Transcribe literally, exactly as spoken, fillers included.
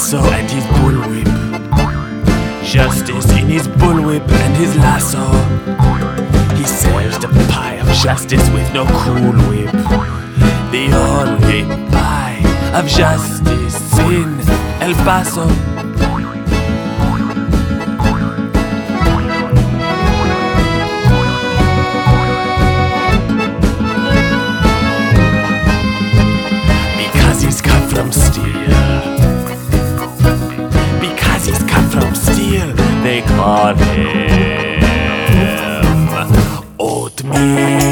lasso and his bullwhip. Justice in his bullwhip and his lasso. He serves the pie of justice with no cool whip. The only pie of justice in El Paso. Because he's cut from steel. Because he's cut from steel, they call him oatmeal.